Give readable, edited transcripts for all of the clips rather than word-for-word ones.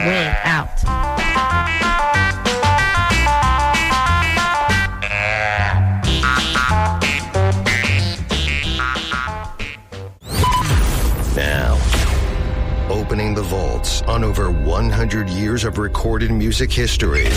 Way out. Now, opening the vaults on over 100 years of recorded music history.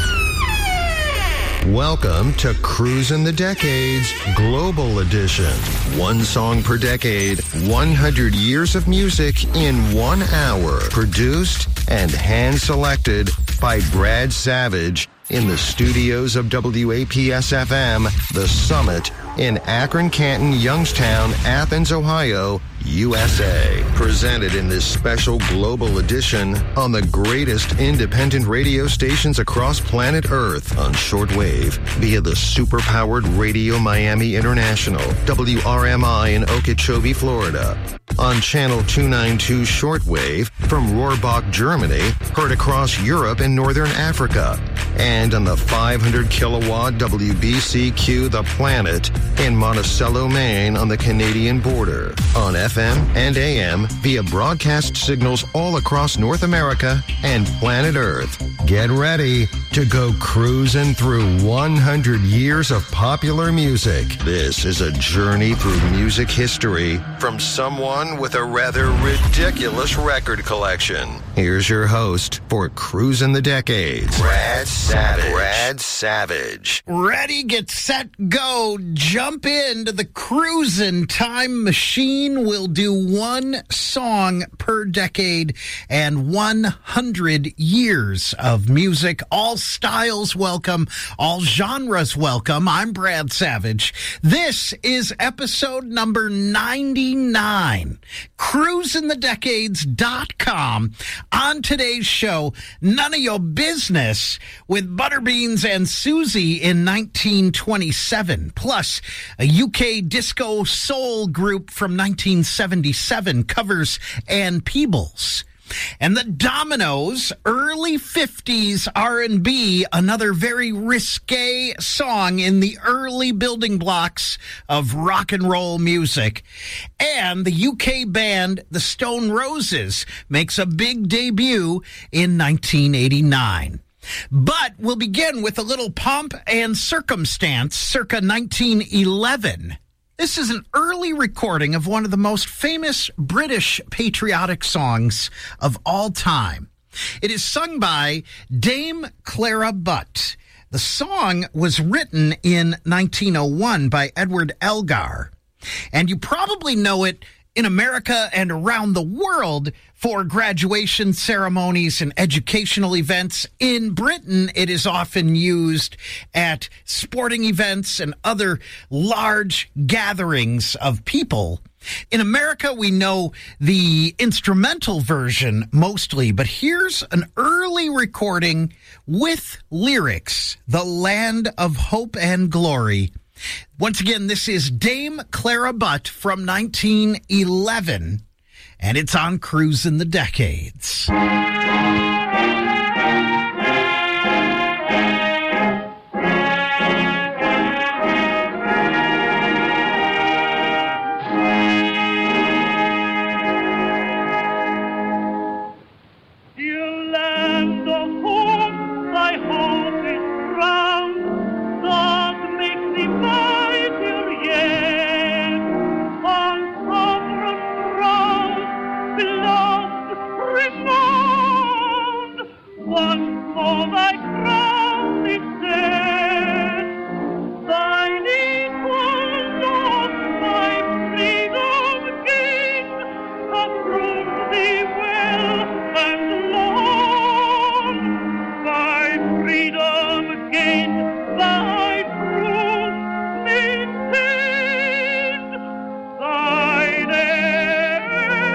Welcome to Cruisin' the Decades Global Edition. One song per decade, 100 years of music in 1 hour. Produced and hand-selected by Brad Savage in the studios of WAPS-FM, The Summit in Akron, Canton, Youngstown, Athens, Ohio, USA. Presented in this special global edition on the greatest independent radio stations across planet Earth on shortwave via the super-powered Radio Miami International, WRMI in Okeechobee, Florida. On Channel 292 shortwave from Rohrbach, Germany, heard across Europe and Northern Africa. And on the 500 kilowatt WBCQ The Planet in Monticello, Maine on the Canadian border. On FM and AM via broadcast signals all across North America and planet Earth. Get ready to go cruising through 100 years of popular music. This is a journey through music history from someone with a rather ridiculous record collection. Here's your host for Cruisin' the Decades, Brad Savage. Brad Savage. Ready, get set, go. Jump into the Cruisin' Time Machine. We'll do one song per decade and 100 years of music. All styles welcome, all genres welcome. I'm Brad Savage. This is episode number 99. CruisinTheDecades.com. On today's show, None of Your Business with Butterbeans and Susie in 1927, plus a UK disco soul group from 1977 covers Ann Peebles. And the Dominoes, early 50s R&B, another very risque song in the early building blocks of rock and roll music. And the UK band, the Stone Roses, makes a big debut in 1989. But we'll begin with a little pomp and circumstance, circa 1911. This is an early recording of one of the most famous British patriotic songs of all time. It is sung by Dame Clara Butt. The song was written in 1901 by Edward Elgar. And you probably know it in America and around the world for graduation ceremonies and educational events. In Britain, it is often used at sporting events and other large gatherings of people. In America, we know the instrumental version mostly, but here's an early recording with lyrics, The Land of Hope and Glory. Once again, this is Dame Clara Butt from 1911, and it's on Cruisin' the Decades.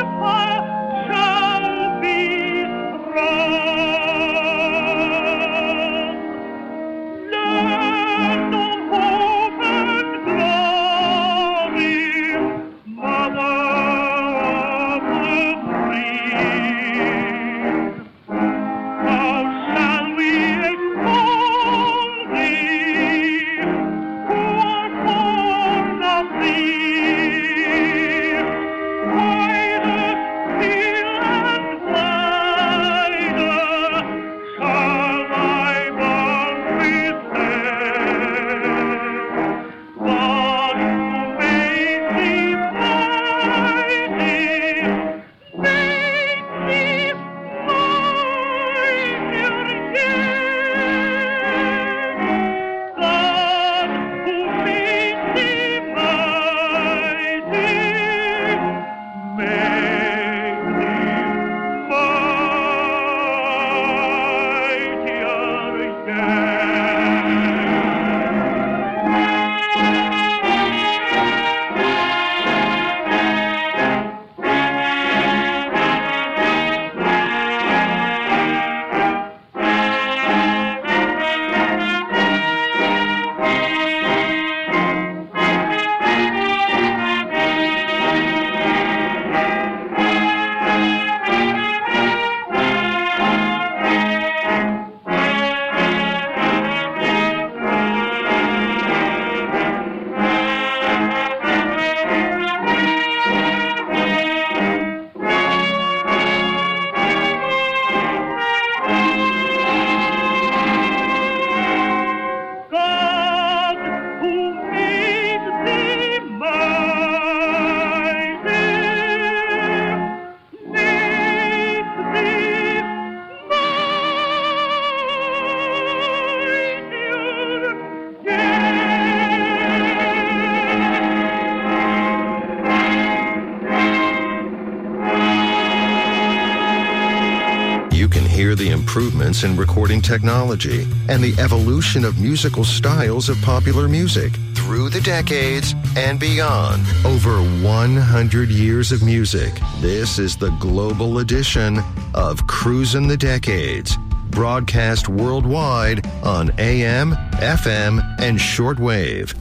Shall be strong. hear the improvements in recording technology and the evolution of musical styles of popular music through the decades and beyond. Over 100 years of music. This is the global edition of Cruisin' the Decades, broadcast worldwide on AM, FM, and shortwave.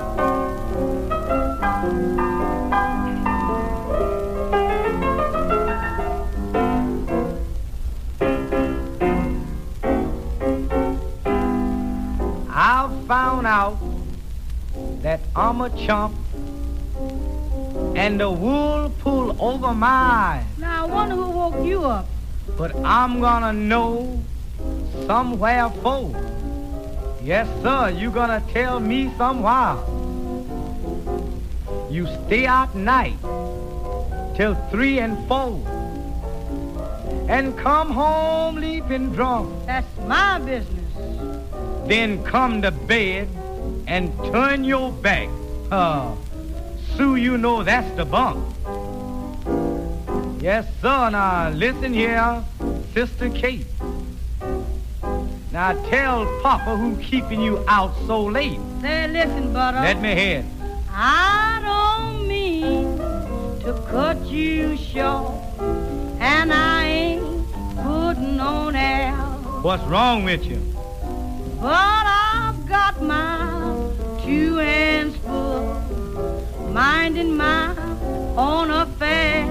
Found out that I'm a chump and the wool pulled over my eyes. Now I wonder who woke you up. But I'm gonna know somewhere for. Yes, sir, you gonna tell me somewhere. You stay out night till 3 and 4 and come home leaping drunk. That's my business. Then come to bed and turn your back. Sue, you know that's the bunk. Yes, sir. Now, listen here, Sister Kate. Now, tell Papa who keeping you out so late. Say, listen, Butter. Let me hear it. I don't mean to cut you short, and I ain't putting on air. What's wrong with you? But I've got my 2 hands full, minding my own affairs.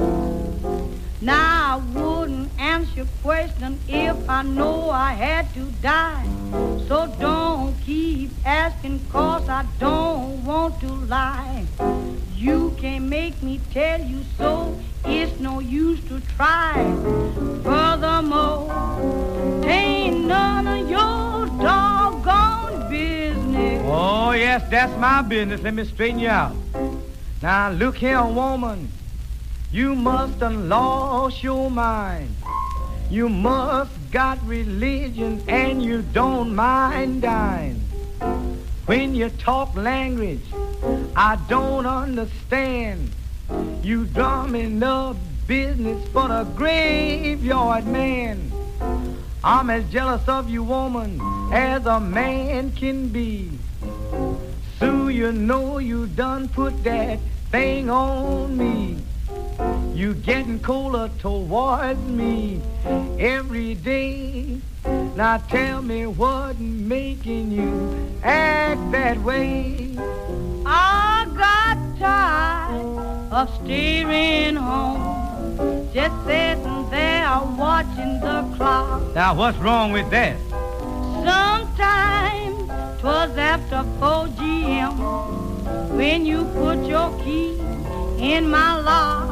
Now I wouldn't answer your question if I know I had to die. So don't keep asking, 'cause I don't want to lie. You can't make me tell you so, it's no use to try. Furthermore, ain't none of your doggone business. Oh, yes, that's my business. Let me straighten you out. Now, look here, woman. You must have lost your mind. You must got religion and you don't mind dying. When you talk language I don't understand, you drumming up business for the graveyard man. I'm as jealous of you, woman, as a man can be. Sue, you know you done put that thing on me. You getting colder towards me every day. Now tell me what making you act that way. I got tired of staring home, just sitting there watching the clock. Now what's wrong with that? Sometimes 'twas after 4 g.m. when you put your key in my lock.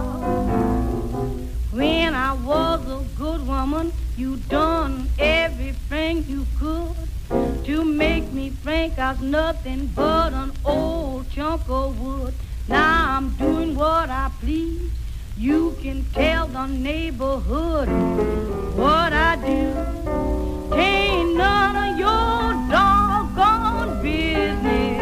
When I was a good woman, you done everything you could to make me think I was nothing but an old chunk of wood. Now I'm doing what I please. You can tell the neighborhood what I do. Ain't none of your doggone business.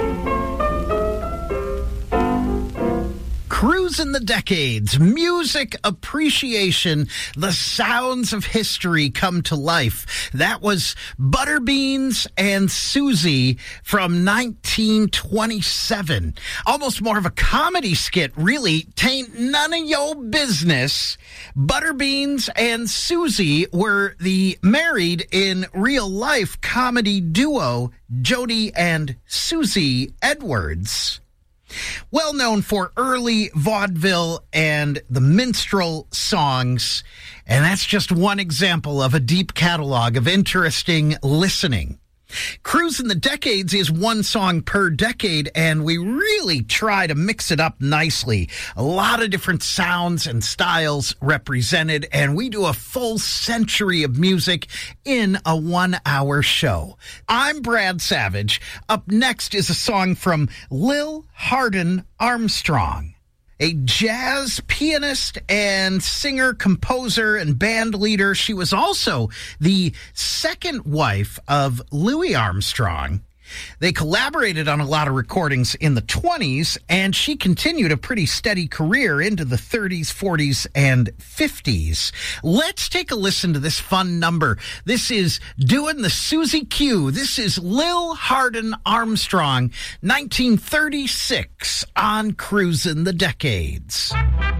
Cruisin' the Decades, music appreciation, the sounds of history come to life. That was Butterbeans and Susie from 1927. Almost more of a comedy skit, really. Tain't none of your business. Butterbeans and Susie were the married in real life comedy duo Jody and Susie Edwards. Well known for early vaudeville and the minstrel songs, and that's just one example of a deep catalog of interesting listening. Cruisin' the Decades is one song per decade, and we really try to mix it up nicely. A lot of different sounds and styles represented, and we do a full century of music in a 1-hour show. I'm Brad Savage. Up next is a song from Lil Hardin Armstrong, a jazz pianist and singer, composer, and band leader. She was also the second wife of Louis Armstrong. They collaborated on a lot of recordings in the 20s, and she continued a pretty steady career into the 30s, 40s, and 50s. Let's take a listen to this fun number. This is doing the Susie Q. This is Lil Hardin Armstrong, 1936 on Cruisin' the Decades.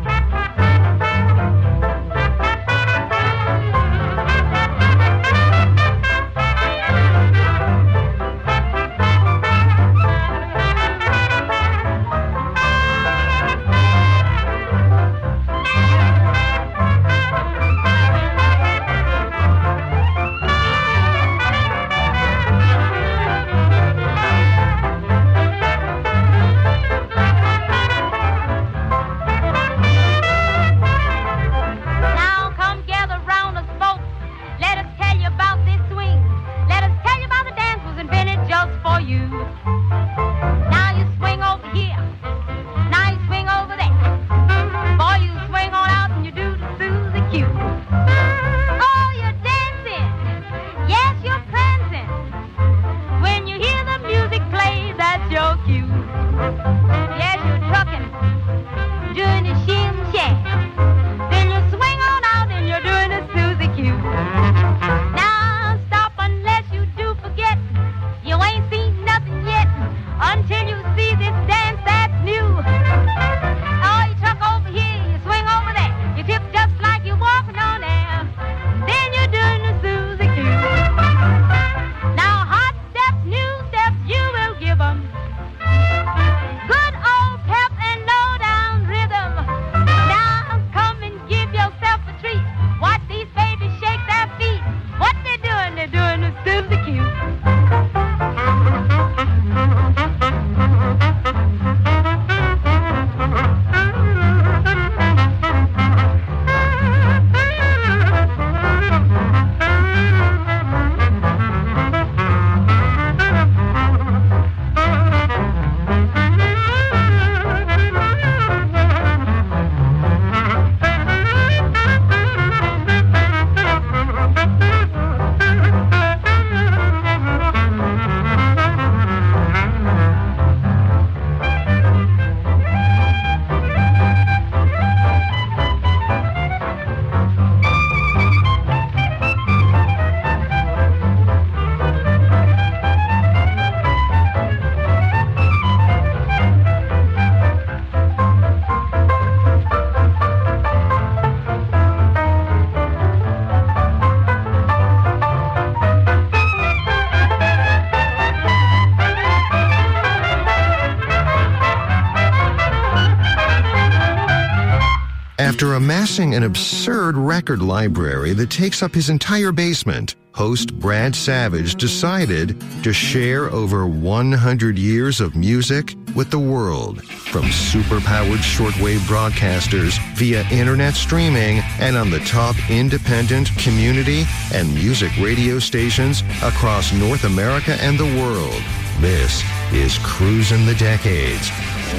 After amassing an absurd record library that takes up his entire basement, host Brad Savage decided to share over 100 years of music with the world, from superpowered shortwave broadcasters via internet streaming and on the top independent, community, and music radio stations across North America and the world. This is Cruisin' the Decades,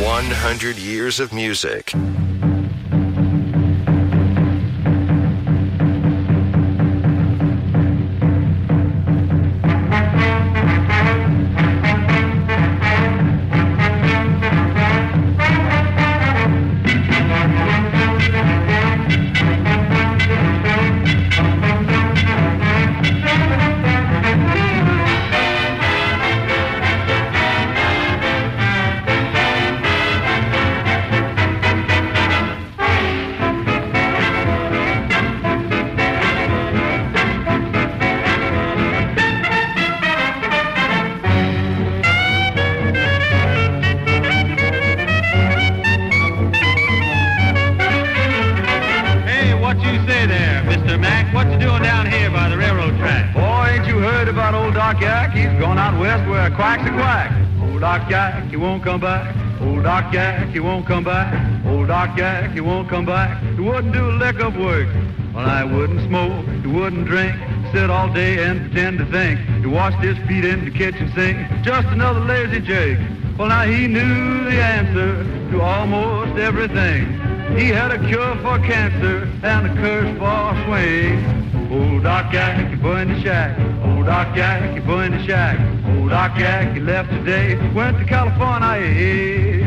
100 years of music. Jack, you won't come back. Old Doc Jack, you won't come back. Old Doc Jack, you won't come back. You wouldn't do a lick of work. Well, I wouldn't smoke, you wouldn't drink. Sit all day and pretend to think. You washed his feet in the kitchen sink. Just another lazy Jake. Well, now he knew the answer to almost everything. He had a cure for cancer and a curse for swing. Old Doc Jack, you put in the shack. Old Doc Jack, you put in the shack. Old Old Doc Jack, he left today, went to California.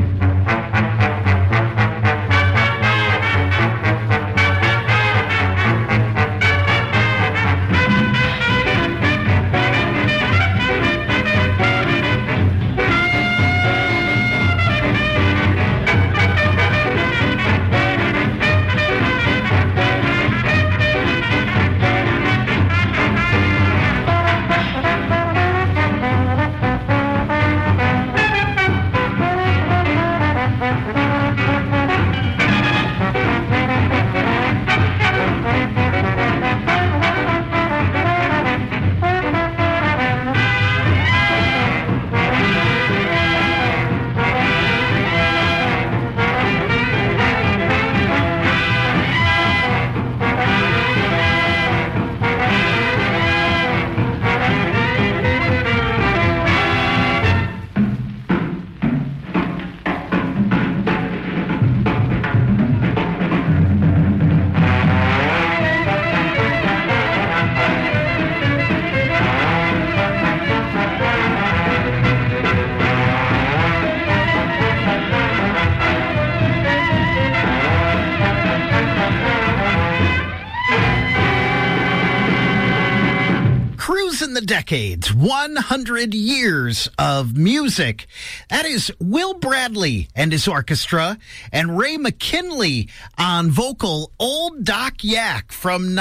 Decades, 100 years of music. That is Will Bradley and his orchestra and Ray McKinley on vocal, Old Doc Yak from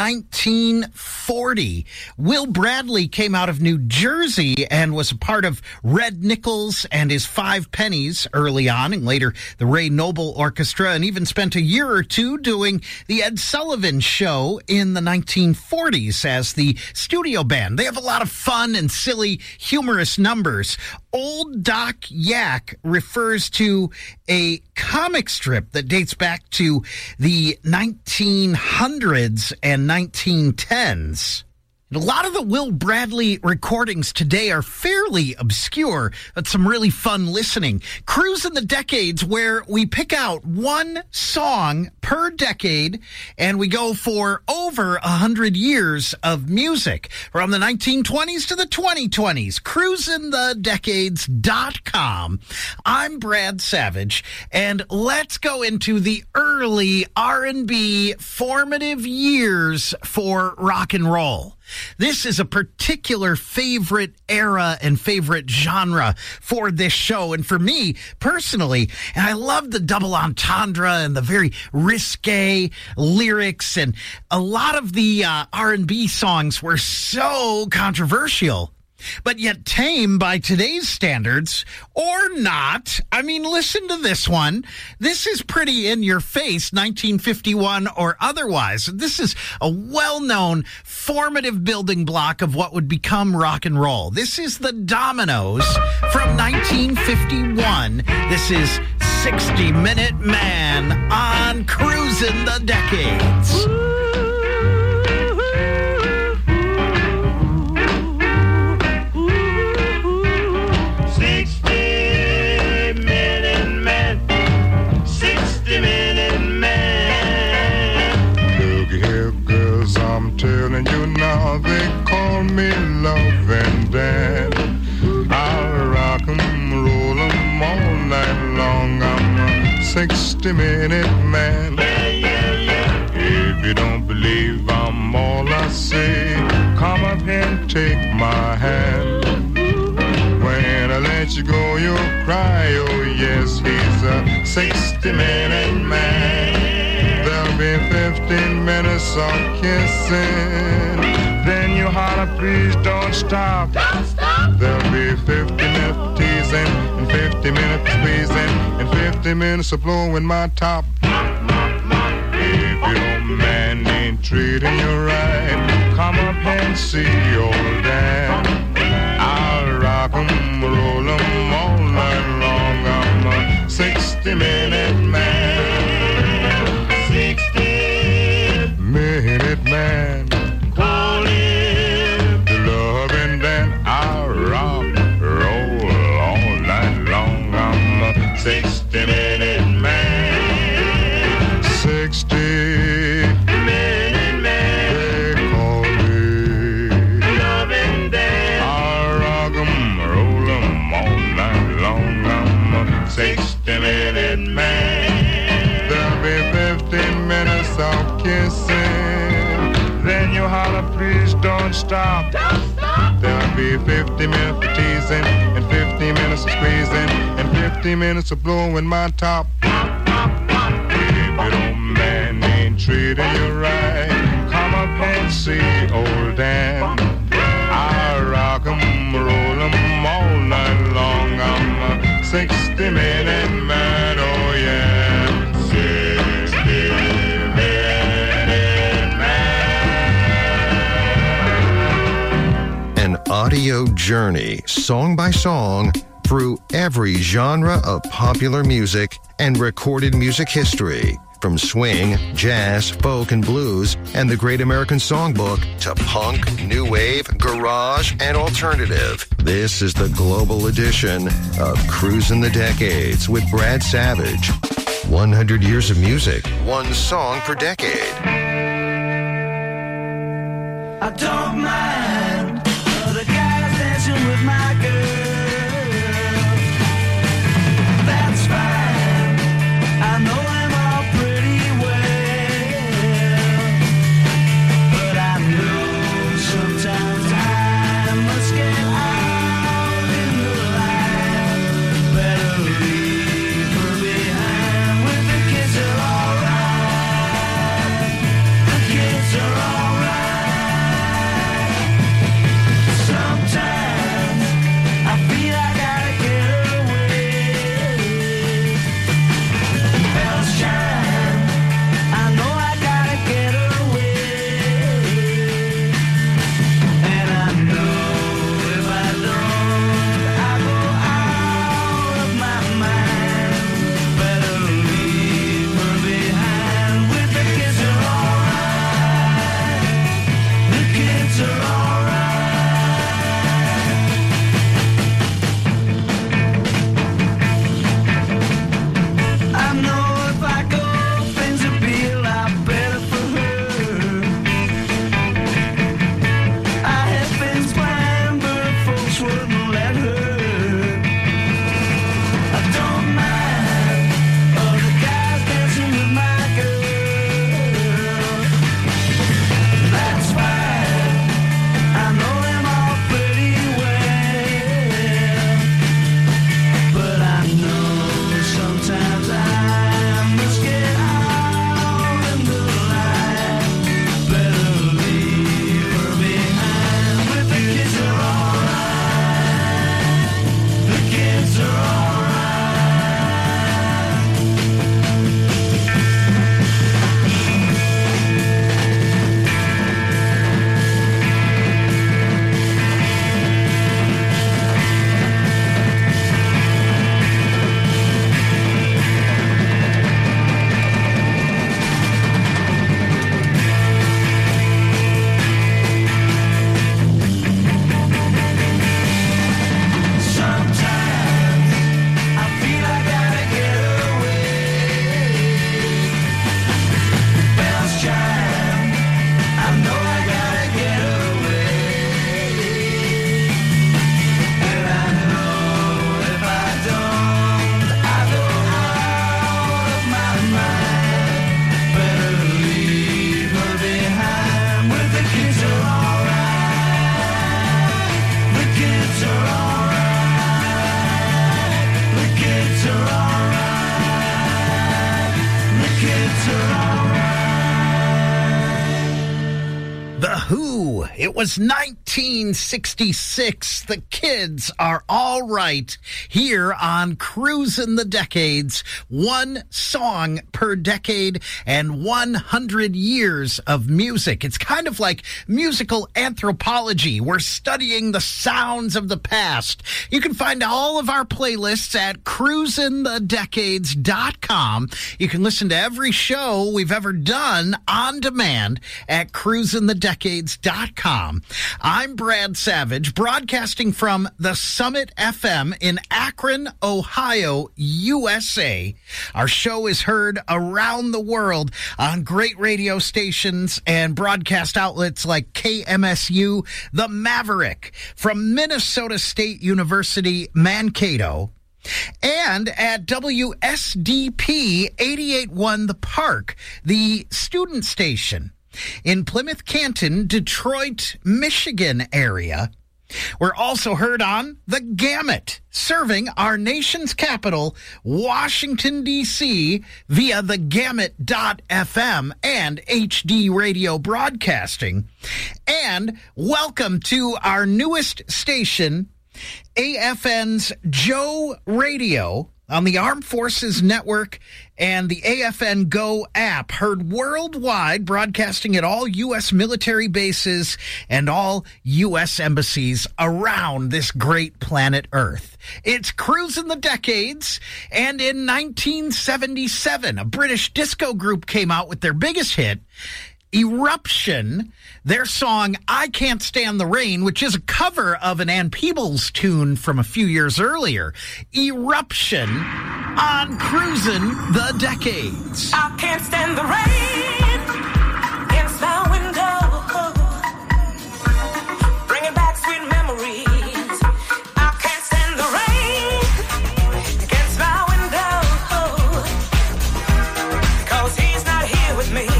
1940. Will Bradley came out of New Jersey and was a part of Red Nichols and his Five Pennies early on, and later the Ray Noble Orchestra, and even spent a year or two doing the Ed Sullivan Show in the 1940s as the studio band. They have a lot of fun and silly, humorous numbers. Old Doc Yak refers to a comic strip that dates back to the 1900s and 1910s. A lot of the Will Bradley recordings today are fairly obscure, but some really fun listening. Cruising the Decades, where we pick out one song per decade, and we go for over 100 years of music, from the 1920s to the 2020s. CruisingTheDecades.com. I'm Brad Savage, and let's go into the early R&B formative years for rock and roll. This is a particular favorite era and favorite genre for this show. And for me personally, and I love the double entendre and the very risque lyrics, and a lot of the R&B songs were so controversial, but yet tame by today's standards, or not. I mean, listen to this one. This is pretty in your face, 1951 or otherwise. This is a well-known formative building block of what would become rock and roll. This is the Dominoes from 1951. This is 60 Minute Man on Cruising the Decades. 60 Minute Man. Look here, girls, I'm telling you now, they call me Love and Dan. I'll rock 'em, roll 'em all night long. I'm a 60 Minute Man. If you don't believe I'm all I say, come up and take my hand. When I let you go, you'll cry, oh yes, he's a 60-minute man. There'll be 15 minutes of kissing, then you holler, please don't stop. Don't stop. There'll be 50 minutes teasing, and 50 minutes squeezing, and 50 minutes of blowing my top. If your man ain't treating you right, come up and see old Dan. I'll rock 'em, roll 'em all night long. I'm a 60-minute man. 60-minute man. Call him the Love and Dan. I'll rock, roll all night long. I'm a 60-minute man. 60-minute man. They call me Love don't stop. Don't stop. There'll be 50 minutes of teasing and 50 minutes of squeezing and 50 minutes of blowing my top. If your old man ain't treating you right, come up and see old Dan. I rock 'em, roll 'em all night long. I'm a 60-minute man, oh yeah. 60-minute man. An audio journey, song by song, through every genre of popular music and recorded music history. From swing, jazz, folk, and blues, and the Great American Songbook to punk, new wave, garage, and alternative. This is the global edition of Cruisin' the Decades with Brad Savage. 100 years of music, one song per decade. I don't mind other guys dancing with my girl. That's fine. I know them all pretty well. But I know sometimes I must get out in the light. Better leave her behind with the kids are alright. The kids are alright. Sometimes I feel I gotta get away. Bells chime, I know I gotta get away. And I know if I don't, I go out of my mind. Better leave her behind with the kids are alright. The kids are alright. I know if I go, things will be a lot better for her. I had things planned, but folks wouldn't let her. I don't mind other guys dancing with my girl. That's fine. I know them all pretty well. But I know sometimes I must get out in the light. Better leave her behind with the kids are alright. The kids are sometimes I feel I gotta get away. Bells chime, I know I gotta get away. And I know if I don't, I go out of my mind. Better leave her behind with the kids are alright. The kids are alright. The kids are alright. The kids are alright. The Who. It was 1966. The Kids Are All Right here on Cruisin' the Decades. One song per decade and 100 years of music. It's kind of like musical anthropology. We're studying the sounds of the past. You can find all of our playlists at cruisinthedecades.com. You can listen to every show we've ever done on demand at cruisinthedecades.com. I'm Brad Savage, broadcasting from the Summit FM in Akron, Ohio, USA. Our show is heard around the world on great radio stations and broadcast outlets like KMSU, The Maverick, from Minnesota State University, Mankato, and at WSDP 88.1 The Park, the student station in Plymouth Canton, Detroit, Michigan area. We're also heard on The Gamut, serving our nation's capital, Washington, D.C., via thegamut.fm and HD radio broadcasting. And welcome to our newest station, AFN's Joe Radio, on the Armed Forces Network and the AFN Go app, heard worldwide, broadcasting at all U.S. military bases and all U.S. embassies around this great planet Earth. It's Cruising the Decades, and in 1977, a British disco group came out with their biggest hit, Eruption, their song I Can't Stand the Rain, which is a cover of an Ann Peebles tune from a few years earlier. Eruption on Cruising the Decades. I can't stand the rain against my window, bringing back sweet memories. I can't stand the rain against my window, 'cause he's not here with me.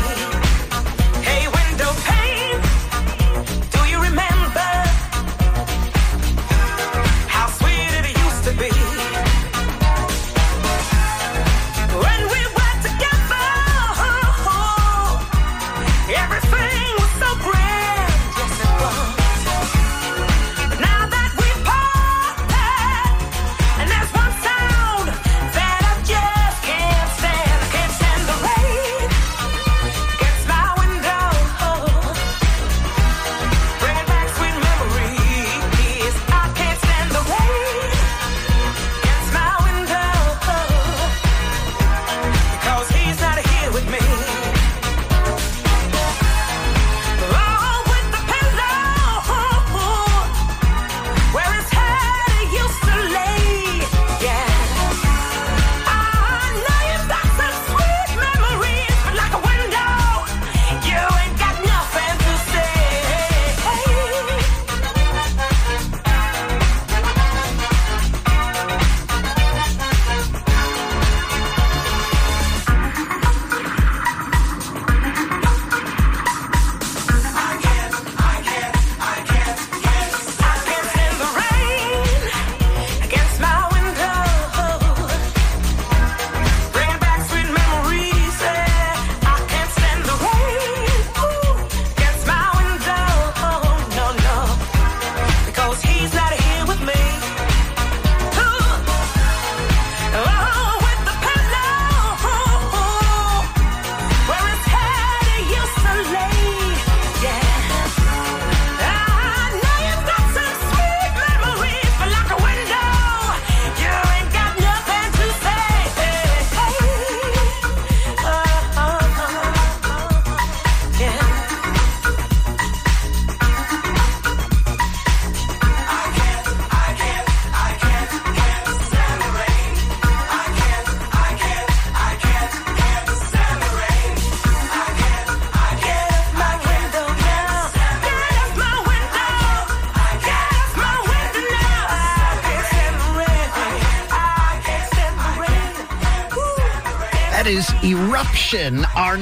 Eruption, our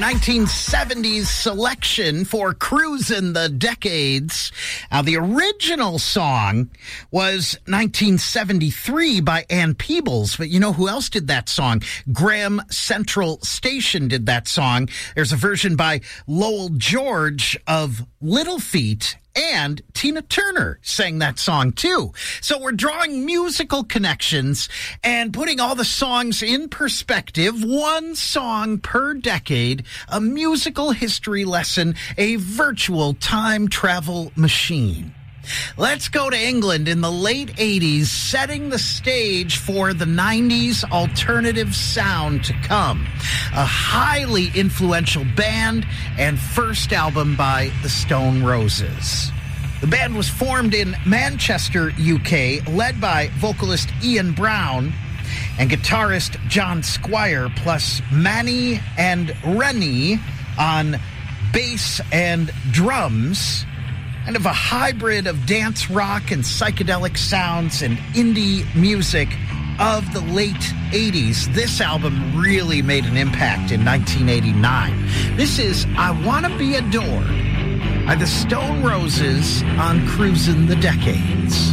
1970s selection for Cruising the Decades. Now, the original song was 1973 by Ann Peebles, but you know who else did that song? Graham Central Station did that song. There's a version by Lowell George of Little Feat, and Tina Turner sang that song too. So we're drawing musical connections and putting all the songs in perspective, one song per decade, a musical history lesson, a virtual time travel machine. Let's go to England in the late 80s, setting the stage for the 90s alternative sound to come. A highly influential band and first album by the Stone Roses. The band was formed in Manchester, UK, led by vocalist Ian Brown and guitarist John Squire, plus Manny and Rennie on bass and drums. Kind of a hybrid of dance rock and psychedelic sounds and indie music of the late 80s. This album really made an impact in 1989. This is I Wanna Be Adored by the Stone Roses on Cruisin' the Decades.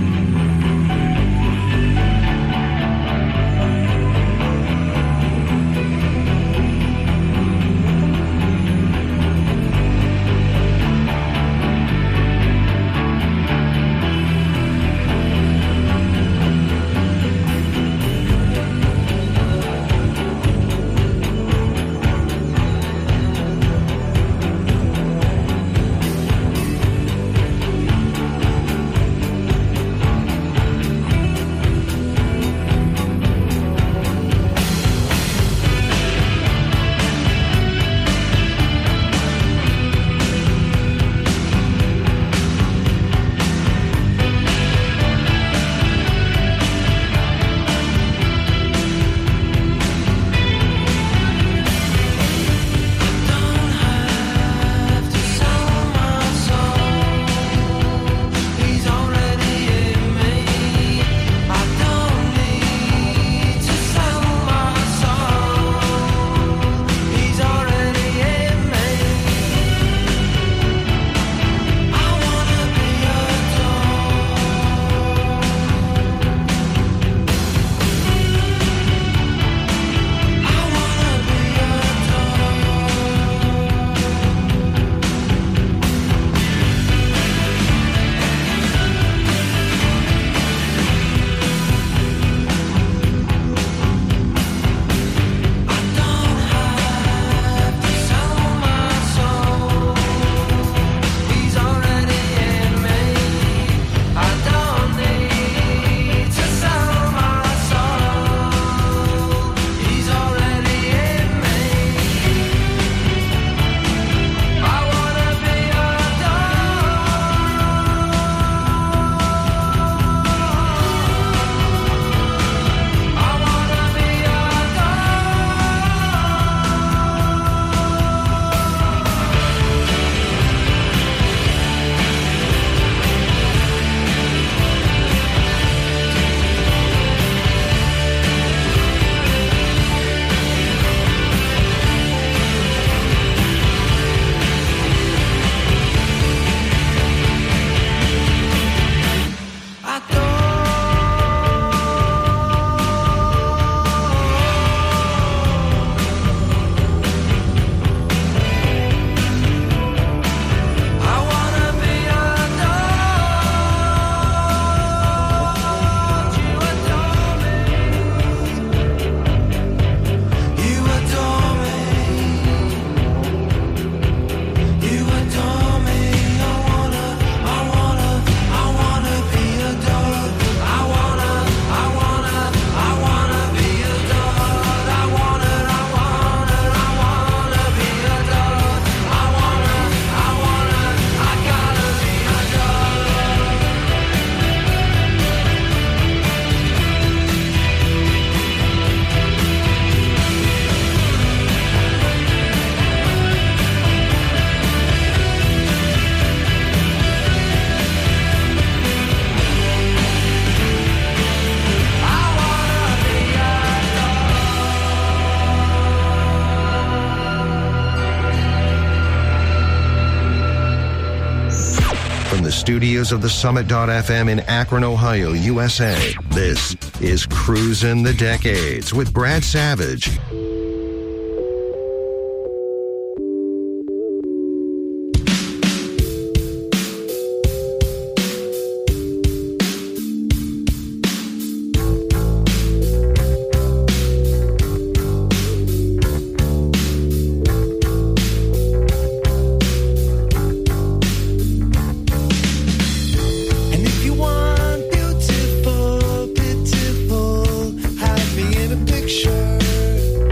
studios of the Summit.fm in Akron, Ohio, USA. This is Cruisin' the Decades with Brad Savage. Have me in a picture.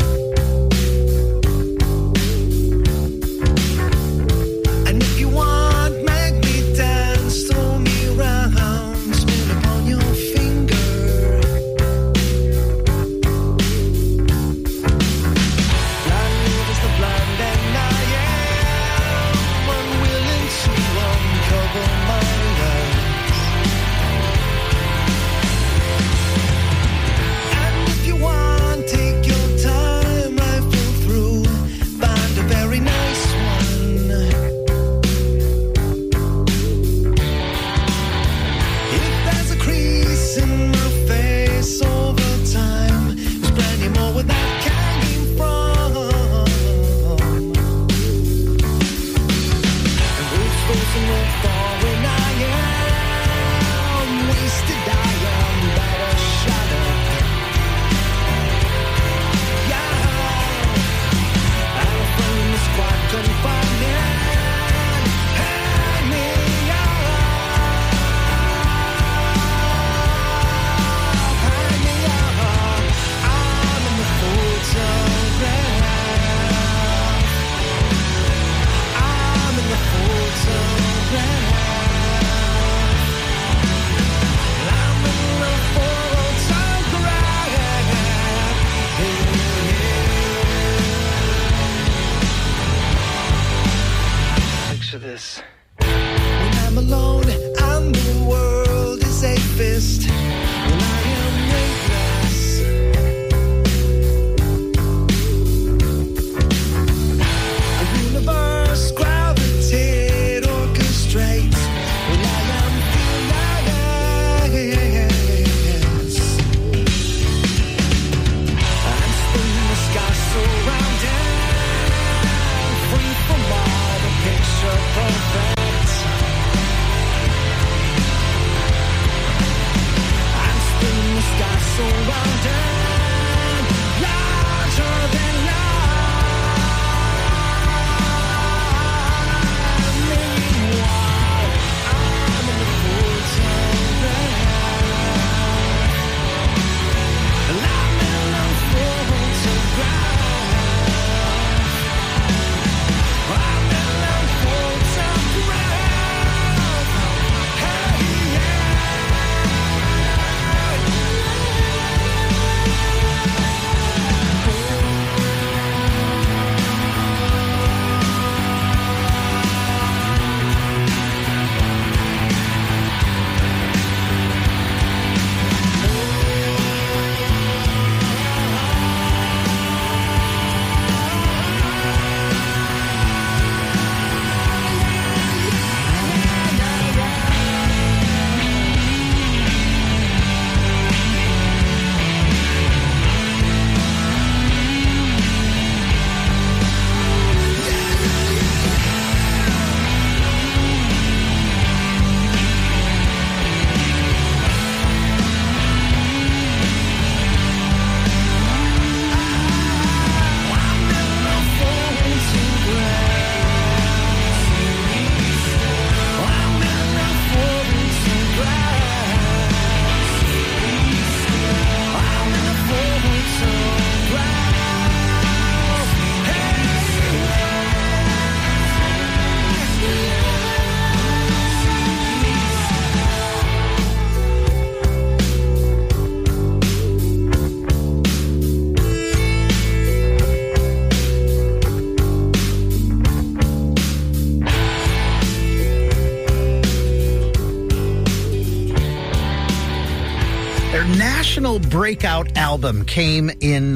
national breakout album came in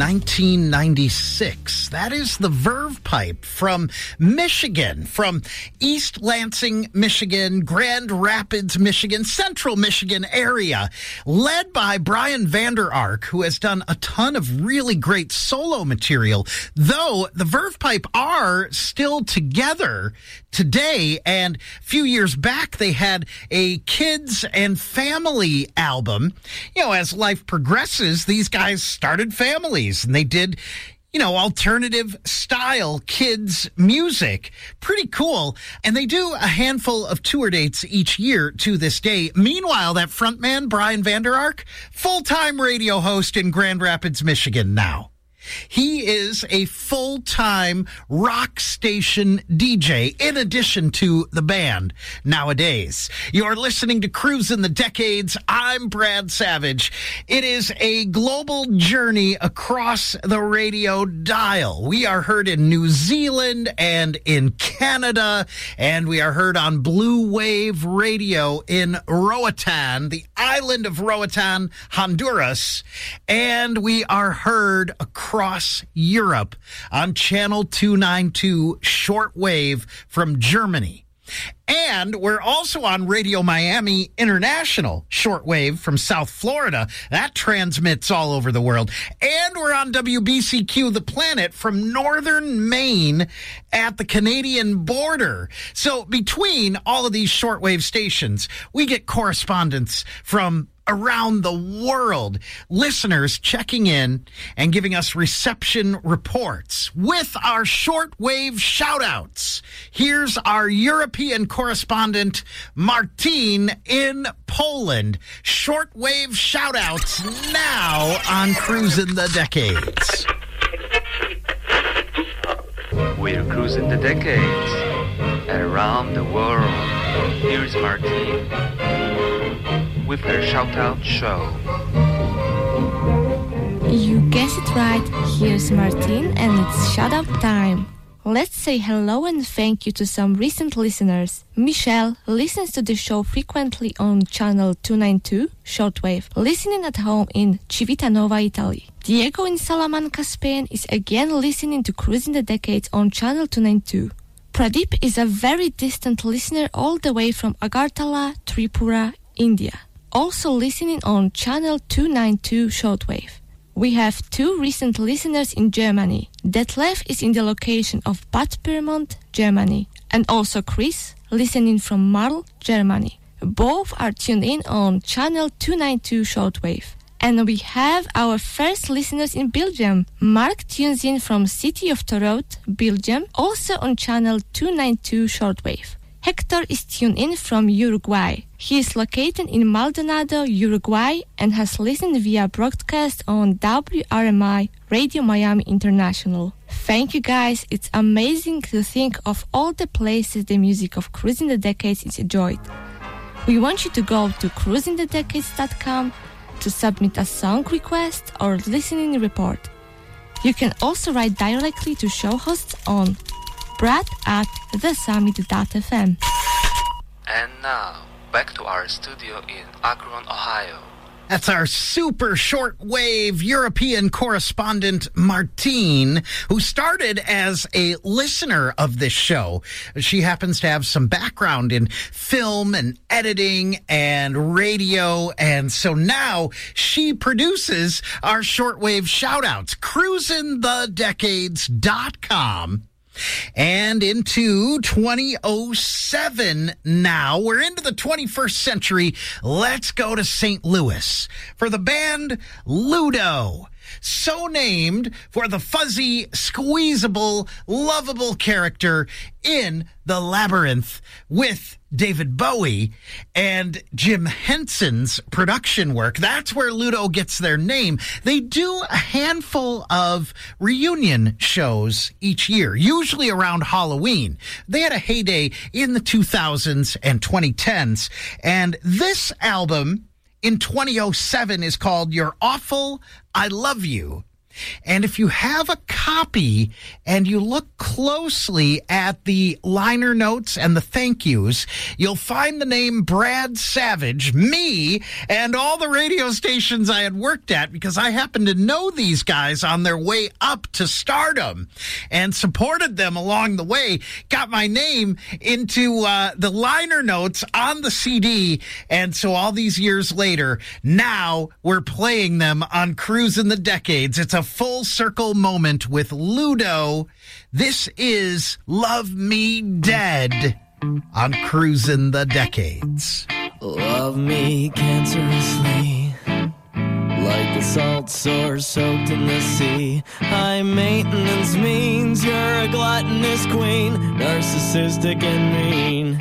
1996. That is the Verve Pipe from Michigan, from East Lansing, Michigan, Grand Rapids, Michigan, Central Michigan area, led by Brian Vander Ark, who has done a ton of really great solo material, though the Verve Pipe are still together today. And a few years back, they had a kids and family album. You know, as life progresses, these guys started families and they did, you know, alternative style kids music. Pretty cool. And they do a handful of tour dates each year to this day. Meanwhile, that frontman, Brian Vander Ark, full-time radio host in Grand Rapids, Michigan now. He is a full-time rock station DJ in addition to the band nowadays. You're listening to Cruise in the Decades. I'm Brad Savage. It is a global journey across the radio dial. We are heard in New Zealand and in Canada, and we are heard on Blue Wave Radio in Roatan, the island of Roatan, Honduras, and we are heard across Europe on Channel 292 shortwave from Germany. And we're also on Radio Miami International shortwave from South Florida. That transmits all over the world. And we're on WBCQ The Planet from northern Maine at the Canadian border. So between all of these shortwave stations, we get correspondence from around the world, listeners checking in and giving us reception reports with our shortwave shout-outs. Here's our European correspondent, Martin in Poland. Shortwave shout-outs now on Cruisin' the Decades. We're cruising the decades and around the world. Here's Martine with her shout-out show. You guessed it right, here's Martin and it's shout-out time. Let's say hello and thank you to some recent listeners. Michelle listens to the show frequently on channel 292, shortwave, listening at home in Civitanova, Italy. Diego in Salamanca, Spain is again listening to Cruising the Decades on channel 292. Pradeep is a very distant listener all the way from Agartala, Tripura, India, also listening on channel 292 shortwave. We have two recent listeners in Germany. Detlef is in the location of Bad Pyrmont, Germany, and also Chris, listening from Marl, Germany. Both are tuned in on channel 292 shortwave. And we have our first listeners in Belgium. Mark tunes in from City of Torhout, Belgium, also on channel 292 shortwave. Hector is tuned in from Uruguay. He is located in Maldonado, Uruguay, and has listened via broadcast on WRMI, Radio Miami International. Thank you guys, it's amazing to think of all the places the music of Cruising the Decades is enjoyed. We want you to go to cruisingthedecades.com to submit a song request or listening report. You can also write directly to show hosts on brad@thesummit.fm. And now, back to our studio in Akron, Ohio. That's our super shortwave European correspondent, Martine, who started as a listener of this show. She happens to have some background in film and editing and radio, and so now she produces our shortwave shoutouts. CruisinTheDecades.com. And into 2007 now. We're into the 21st century. Let's go to St. Louis for the band Ludo. So named for the fuzzy, squeezable, lovable character in The Labyrinth with David Bowie and Jim Henson's production work. That's where Ludo gets their name. They do a handful of reunion shows each year, usually around Halloween. They had a heyday in the 2000s and 2010s. And this album in 2007 is called You're Awful, I Love You. And if you have a copy and you look closely at the liner notes and the thank yous, you'll find the name Brad Savage, me, and all the radio stations I had worked at, because I happened to know these guys on their way up to stardom and supported them along the way, got my name into the liner notes on the CD. And so all these years later, now we're playing them on Cruising the Decades. It's a full circle moment with Ludo. This is Love Me Dead on Cruising the Decades. Love me cancerously, like a salt sore soaked in the sea. High maintenance means you're a gluttonous queen, narcissistic and mean.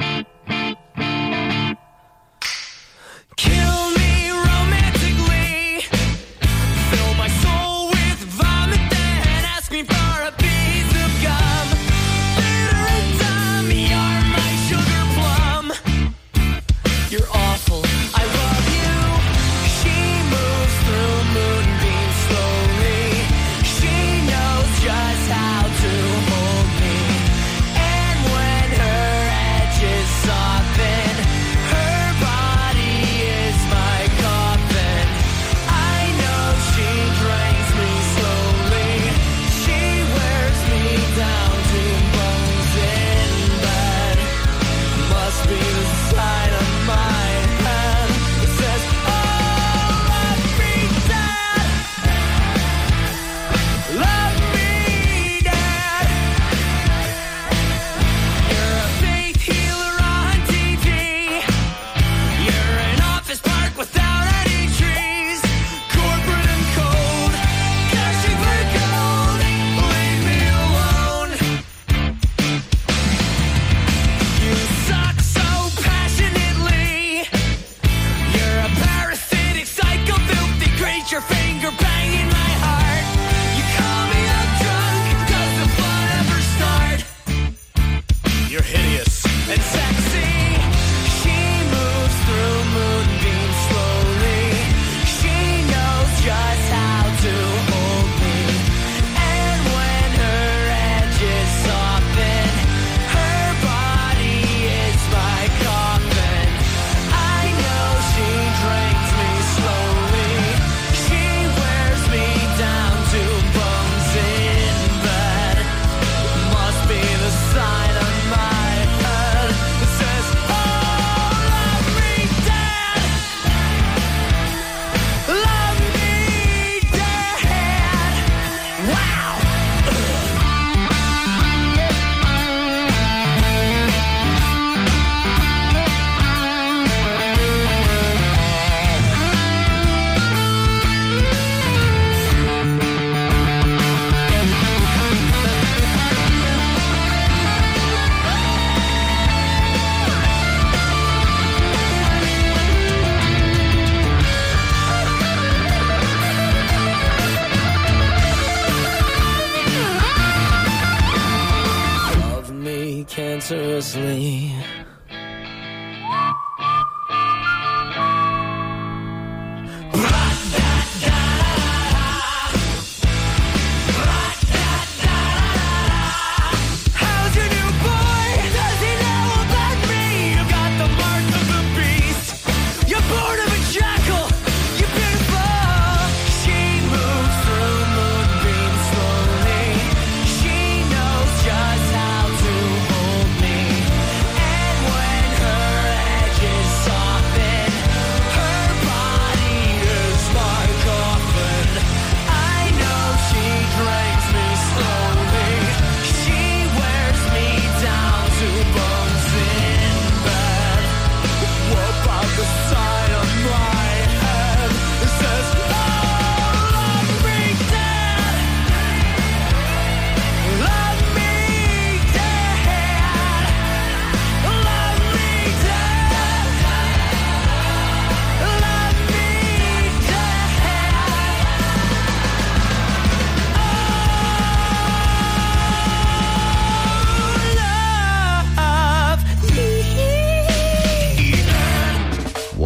Kill me romantically, fill my soul with vomit, then ask me for a piece of gum. Bitter in time, you're my sugar plum. You're awful, I love you. She moves through moonbeams slowly. She knows just how to hold me. And when her edges soften, her body is my coffin. I know she drains me slowly. She wears me down to bones in bed. Must be the sign of my hand that says, oh, love me dead. Love me dead. You're a faith healer on TV. You're an office park without any trees. Corporate and cold, cashing for gold. Leave me alone. You suck so passionately. You're a parasitic, psycho, filthy creature, finger banging my heart. You call me a drunk, does the blood ever start? You're hideous and sexy. She moves through moonbeams slowly. She knows just how to hold me. And when her edges soften, her body is my coffin. I know she drains me slowly. She wears me down to bones in bed. Must be the sign of my head that says, oh, love me dead. Love me dead. Wow. Love me cancerously. How's your new boy? Does he know about me? You got the mark of the beast. You're born of a jackal. You're beautiful. She moves through moonbeams slowly. She knows just how to hold me.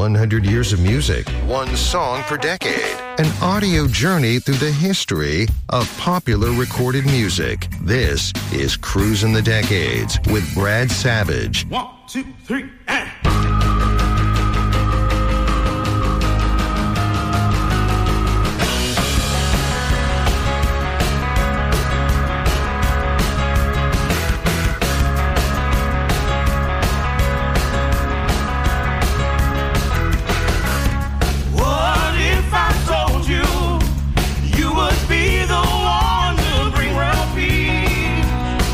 100 years of music, one song per decade. An audio journey through the history of popular recorded music. This is Cruisin' the Decades with Brad Savage. 1, 2, 3, and... What if I told you you would be the one to bring world peace?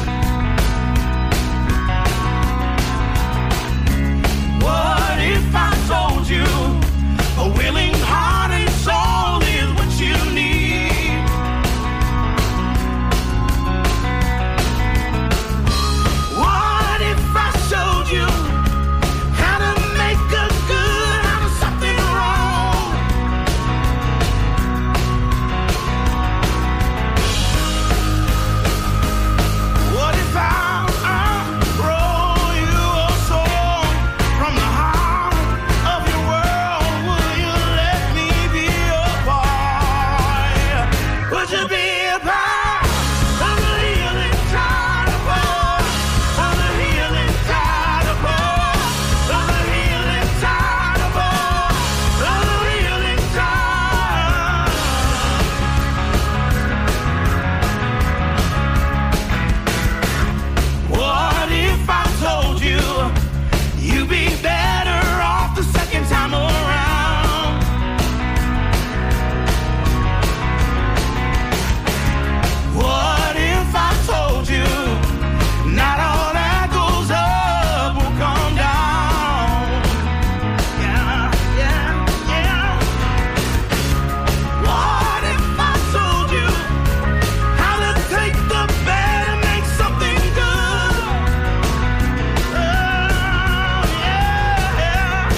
What if I told you a willing heart and soul is what you need? What if I showed you how to make a good out of something wrong? What if I wrote you a song from the heart of your world? Will you let me be a part? Would you be a part of the healing tide of war? Of the healing tide of war? Of the healing tide of war? Of the healing tide? What if I told you you'd be better off the second time around? What if I told you not all that goes up will come down? Yeah, yeah, yeah. What if I told you how to take the bad and make something good? Oh, yeah, yeah.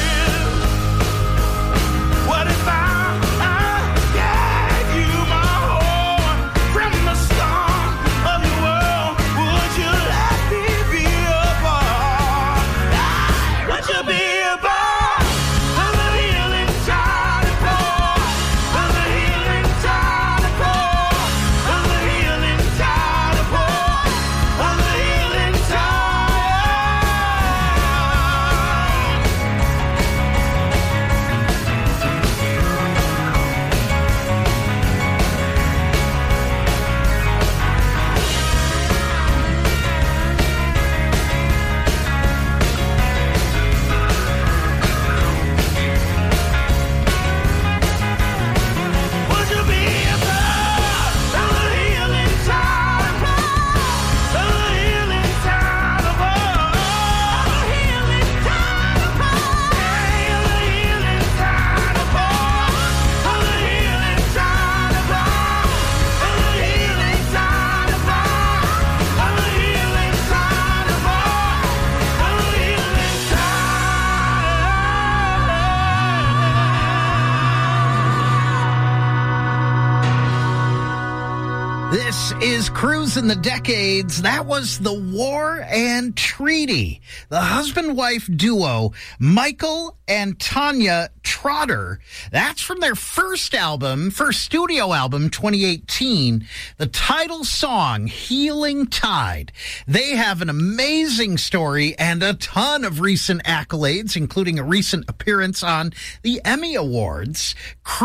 What if I gave you my heart from the start of the world? Would you let me be a part? Would you be a part of the healing tide of war? Of the healing tide of war? Of the healing tide of war? Of the healing tide? Would you be a part of the healing tide of war? Of the healing tide of war? Of the healing tide of war? Of the healing tide of war? Of the healing tide of war? Of the healing tide of war? Of the healing tide of war? Of the healing This is Cruisin' the Decades. That was The War and Treaty. The husband-wife duo, Michael and Tanya Trotter. That's from their first studio album, 2018. The title song, Healing Tide. They have an amazing story and a ton of recent accolades, including a recent appearance on the Emmy Awards.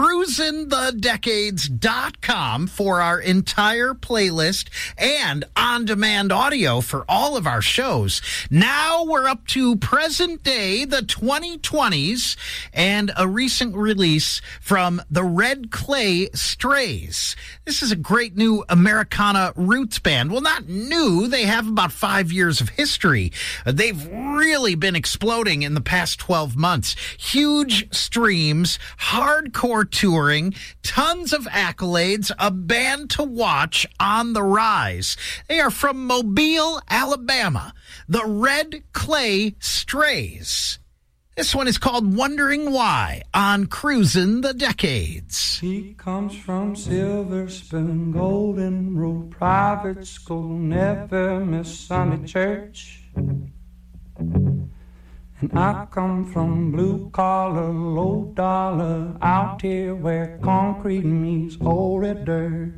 CruisinTheDecades.com for our entire playlist and on-demand audio for all of our shows. Now we're up to present day, the 2020s, and a recent release from the Red Clay Strays. This is a great new Americana roots band. Well, not new. They have about 5 years of history. They've really been exploding in the past 12 months. Huge streams, hardcore touring, tons of accolades, a band to watch on the rise. They are from Mobile, Alabama. The Red Clay Strays. This one is called Wondering Why on Cruisin' the Decades. He comes from Silver Spoon, Golden Rule, private school, never miss Sunday church. And I come from blue collar, low dollar, out here where concrete meets old red dirt.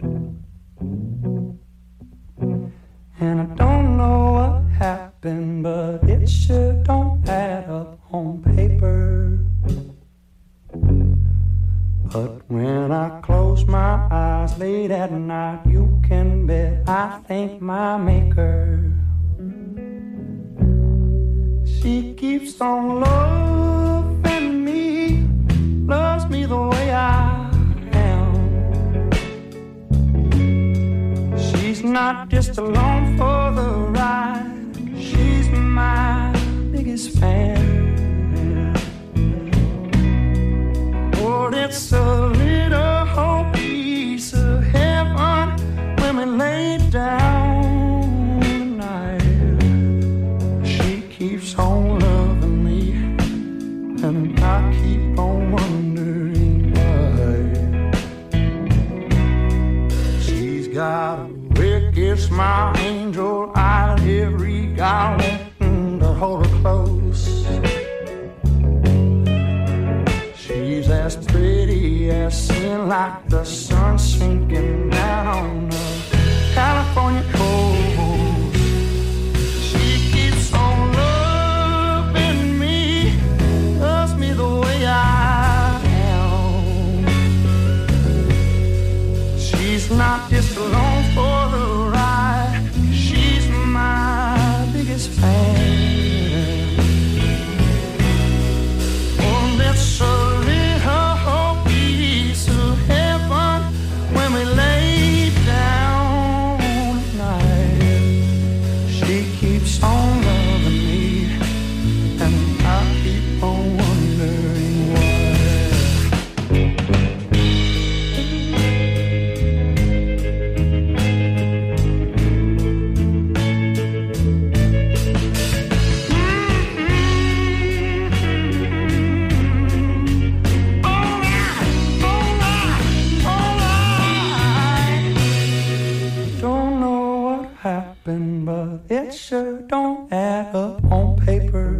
And I don't know what happened, but it sure don't add up on paper. But when I close my eyes late at night, you can bet I thank my maker. She keeps on loving me, loves me the way I am. She's not just along for the ride, she's my biggest fan. Oh, it's a little whole piece of heaven when we lay down tonight. She keeps on loving me, and I keep on wondering why. She's got a wicked smile, angel eyes, every guy wanting to hold her close. She's as pretty as sin, like the sun sinking down on the California coast. She keeps on loving me, loves me the way I am. She's not just along for the ride, she's my biggest fan. Oh, that's a but it sure don't add up on paper.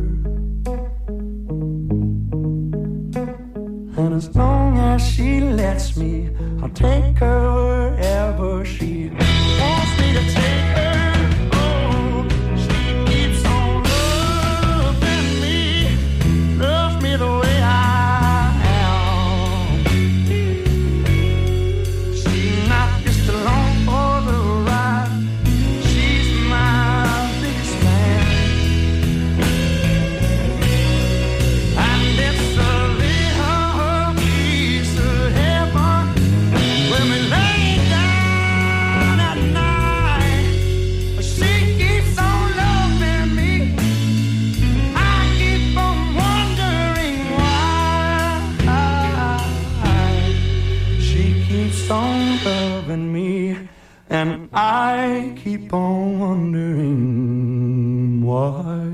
And as long as she lets me, I'll take her wherever she wants me to take her. Oh, she keeps on loving me, loves me the way I am. She's not just along for the ride, on loving me, and I keep on wondering why.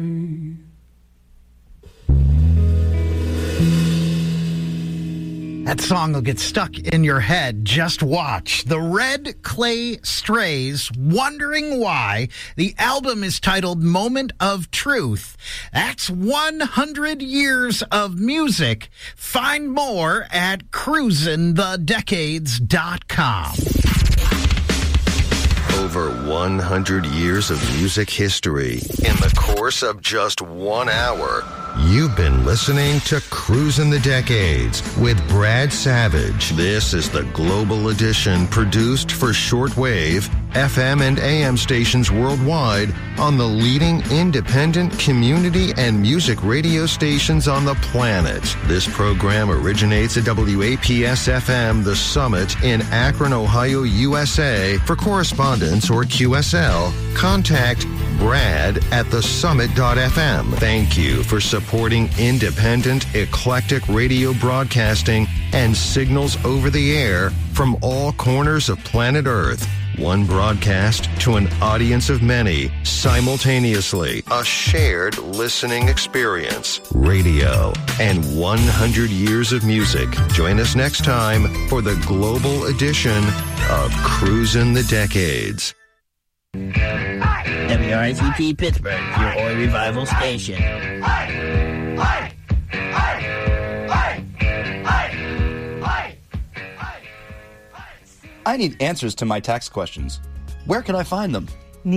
That song will get stuck in your head. Just watch. The Red Clay Strays, Wondering Why. The album is titled Moment of Truth. That's 100 years of music. Find more at cruisinthedecades.com. Over 100 years of music history in the course of just 1 hour. You've been listening to Cruisin' the Decades with Brad Savage. This is the Global Edition produced for shortwave, FM, and AM stations worldwide on the leading independent community and music radio stations on the planet. This program originates at WAPS-FM The Summit in Akron, Ohio, USA. For correspondence or QSL, contact Brad at thesummit.fm. Thank you for supporting independent, eclectic radio broadcasting and signals over the air from all corners of planet Earth. One broadcast to an audience of many simultaneously. A shared listening experience. Radio and 100 years of music. Join us next time for the global edition of Cruisin' the Decades. WRFEP Pittsburgh, your Oi Revival station. I need answers to my tax questions. Where can I find them?